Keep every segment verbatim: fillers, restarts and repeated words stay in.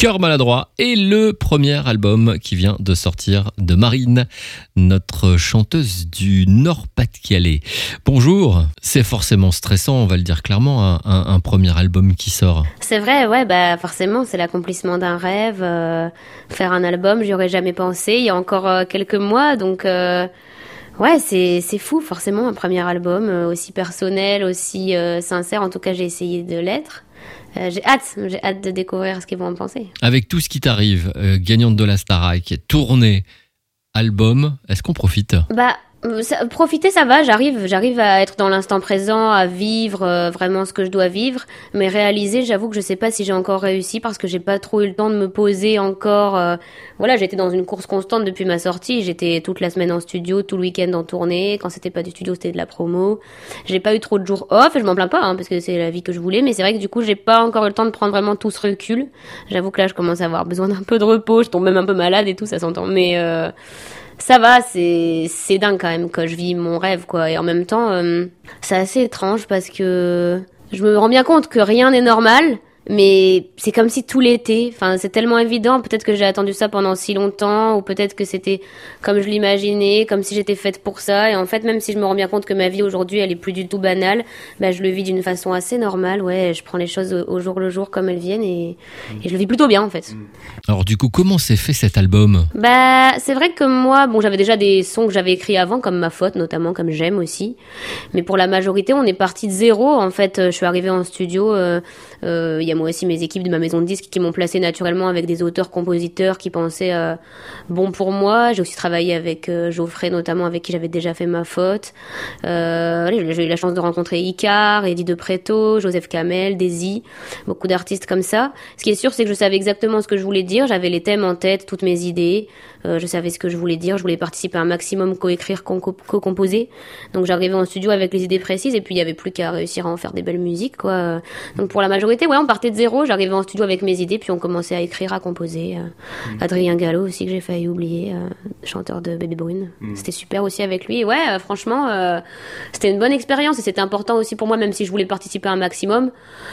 Cœur maladroit est le premier album qui vient de sortir de Marine, notre chanteuse du Nord-Pas-de-Calais. Bonjour, c'est forcément stressant, on va le dire clairement, un, un, un premier album qui sort. C'est vrai, ouais, bah forcément, c'est l'accomplissement d'un rêve. Euh, faire un album, j'y aurais jamais pensé il y a encore euh, quelques mois, donc euh, ouais, c'est c'est fou, forcément, un premier album euh, aussi personnel, aussi euh, sincère. En tout cas, j'ai essayé de l'être. Euh, j'ai hâte, j'ai hâte de découvrir ce qu'ils vont en penser. Avec tout ce qui t'arrive, euh, gagnante de la Starac, tournée, album, est-ce qu'on profite ? Bah, ça, profiter, ça va, j'arrive, j'arrive à être dans l'instant présent, à vivre euh, vraiment ce que je dois vivre, mais réaliser, j'avoue que je sais pas si j'ai encore réussi parce que j'ai pas trop eu le temps de me poser encore. Euh, voilà, j'étais dans une course constante depuis ma sortie, j'étais toute la semaine en studio, tout le week-end en tournée, quand c'était pas du studio, c'était de la promo. J'ai pas eu trop de jours off, et je m'en plains pas, hein, parce que c'est la vie que je voulais, mais c'est vrai que du coup, j'ai pas encore eu le temps de prendre vraiment tout ce recul. J'avoue que là, je commence à avoir besoin d'un peu de repos, je tombe même un peu malade et tout, ça s'entend, mais... Euh, ça va, c'est c'est dingue quand même que je vis mon rêve, quoi. Et en même temps, euh, c'est assez étrange parce que je me rends bien compte que rien n'est normal, mais c'est comme si tout l'était. Enfin, c'est tellement évident. Peut-être que j'ai attendu ça pendant si longtemps, ou peut-être que c'était comme je l'imaginais, comme si j'étais faite pour ça. Et en fait, même si je me rends bien compte que ma vie aujourd'hui, elle est plus du tout banale, bah, je le vis d'une façon assez normale. Ouais, je prends les choses au jour le jour comme elles viennent et, et je le vis plutôt bien, en fait. Alors du coup, comment s'est fait cet album ? Bah, c'est vrai que moi, bon, j'avais déjà des sons que j'avais écrits avant, comme Ma Faute, notamment, comme J'aime aussi. Mais pour la majorité, on est parti de zéro. En fait, je suis arrivée en studio, euh, euh, il y a moi aussi mes équipes de ma maison de disques qui m'ont placée naturellement avec des auteurs-compositeurs qui pensaient euh, bon pour moi. J'ai aussi travaillé avec euh, Geoffrey, notamment, avec qui j'avais déjà fait Ma Faute. Euh, j'ai eu la chance de rencontrer Icar, Eddie de Preto, Joseph Kamel, Daisy, beaucoup d'artistes comme ça. Ce qui est sûr, c'est que je savais exactement ce que je voulais dire. J'avais les thèmes en tête, toutes mes idées. Euh, je savais ce que je voulais dire. Je voulais participer à un maximum, co-écrire, co-composer. Donc j'arrivais en studio avec les idées précises et puis il y avait plus qu'à réussir à en faire des belles musiques, quoi. Donc pour la majorité, ouais, on partait de zéro. J'arrivais en studio avec mes idées puis on commençait à écrire, à composer. Euh, mmh. Adrien Gallo aussi que j'ai failli oublier, euh, chanteur de Baby Brune. Mmh. C'était super aussi avec lui. Ouais, euh, franchement, euh, c'était une bonne expérience et c'était important aussi pour moi, même si je voulais participer à un maximum,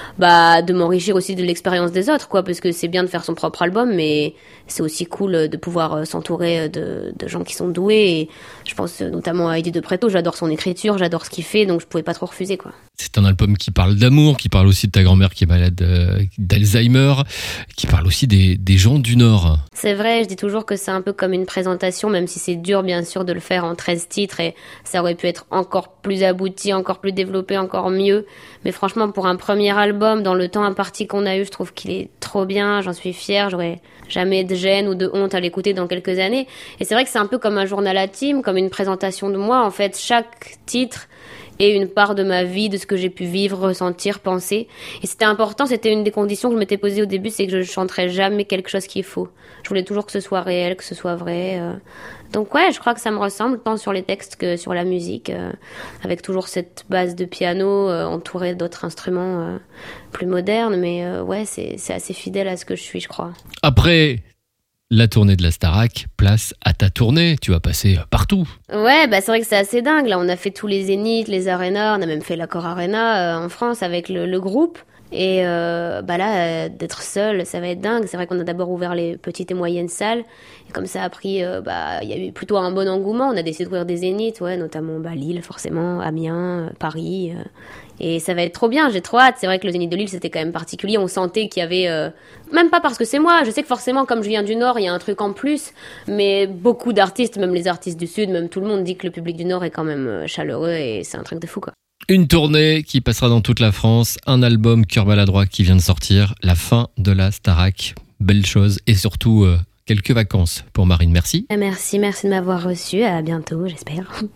bah de m'enrichir aussi de l'expérience des autres, quoi, parce que c'est bien de faire son propre album, mais c'est aussi cool de pouvoir s'entourer de, de gens qui sont doués. Et je pense notamment à Eddie de Preto, j'adore son écriture, j'adore ce qu'il fait, donc je pouvais pas trop refuser, quoi. C'est un album qui parle d'amour, qui parle aussi de ta grand-mère qui est malade euh, d'Alzheimer, qui parle aussi des, des gens du Nord. C'est vrai, je dis toujours que c'est un peu comme une présentation, même si c'est dur bien sûr de le faire en treize titres et ça aurait pu être encore plus abouti, encore plus développé, encore mieux. Mais franchement, pour un premier album, dans le temps imparti qu'on a eu, je trouve qu'il est trop bien, j'en suis fière, j'aurais jamais de gêne ou de honte à l'écouter dans quelques années. Et c'est vrai que c'est un peu comme un journal intime, comme une présentation de moi. En fait, chaque titre est une part de ma vie, de ce que j'ai pu vivre, ressentir, penser. Et c'était important, c'était une des conditions que je m'étais posée au début, c'est que je ne chanterais jamais quelque chose qui est faux. Je voulais toujours que ce soit réel, que ce soit vrai. Euh. Donc ouais, je crois que ça me ressemble, tant sur les textes que sur la musique, euh, avec toujours cette base de piano euh, entourée d'autres instruments euh, plus modernes. Mais euh, ouais, c'est, c'est assez fidèle à ce que je suis, je crois. Après la tournée de la Starac, place à ta tournée, tu vas passer partout. Ouais, bah c'est vrai que c'est assez dingue. Là, on a fait tous les Zéniths, les Arénas, on a même fait l'Accor Arena euh, en France avec le, le groupe. Et euh, bah là, euh, d'être seule, ça va être dingue. C'est vrai qu'on a d'abord ouvert les petites et moyennes salles. Et comme ça a pris, euh, bah il y a eu plutôt un bon engouement. On a décidé d'ouvrir des Zéniths, ouais, notamment bah, Lille forcément, Amiens, euh, Paris. Euh, et ça va être trop bien, j'ai trop hâte. C'est vrai que le Zénith de Lille, c'était quand même particulier. On sentait qu'il y avait... Euh, même pas parce que c'est moi. Je sais que forcément, comme je viens du Nord, il y a un truc en plus. Mais beaucoup d'artistes, même les artistes du Sud, même tout le monde dit que le public du Nord est quand même euh, chaleureux. Et c'est un truc de fou, quoi. Une tournée qui passera dans toute la France, un album Cœur maladroit qui vient de sortir, la fin de la Starac, belle chose et surtout euh, quelques vacances pour Marine, merci. Merci, merci de m'avoir reçu, à bientôt j'espère.